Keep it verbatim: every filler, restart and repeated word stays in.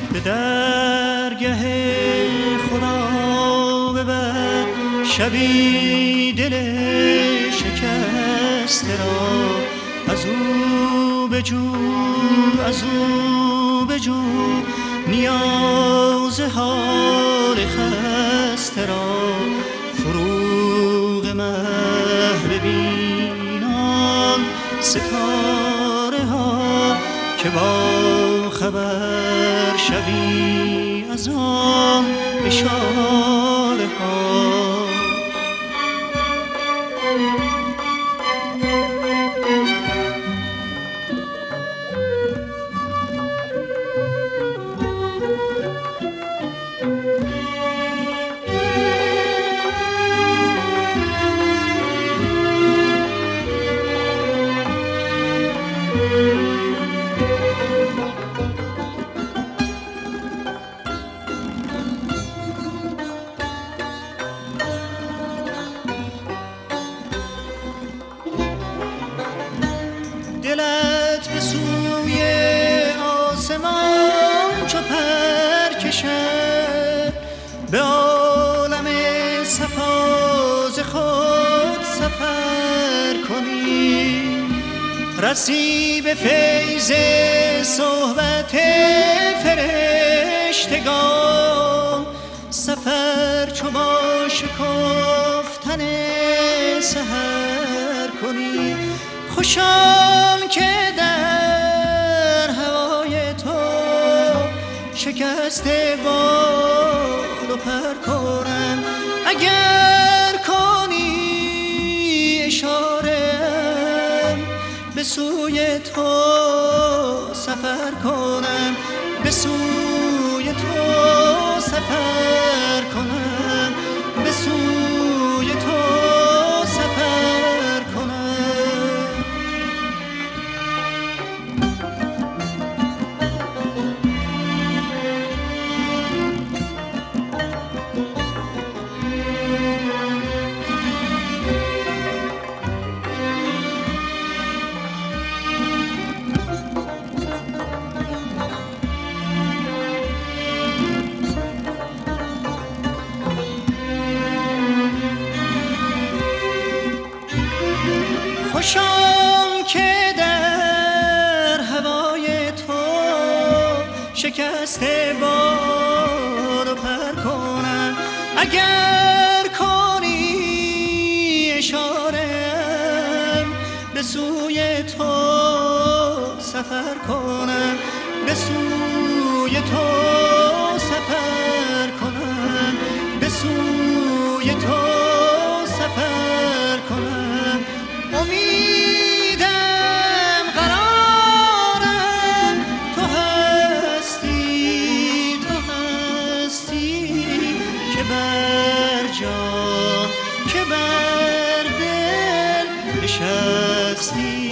به درگه خدا ببر شبی دل شکسته را، از او بجو از او بجو نیاز حال خسته را. فروغ مه ببینان ستاره ها که با خبر شوی از آن اشاره ها. دلت به سوی آسمان چو پر کشد، به عالم صفا ز خود سفر کنی. رسی به فیض صحبت فرشتگان، سفر چو با شکفتن سحر کنی. خوشان که در هوای تو شکسته بال و پر کنم، اگر کنی اشاره به سوی تو سفر کنم، به سوی تو سفر کنم، به سوی تو سفر کنم. خوشم که در هوای تو شکسته بال و پر کنم، اگر کنی اشاره به سوی تو سفر کنم، به سوی تو سفر کنم، به سوی تو سفر کنم. امیدم قرارم تو هستی، تو هستی که بر جان که بر دل نشستی.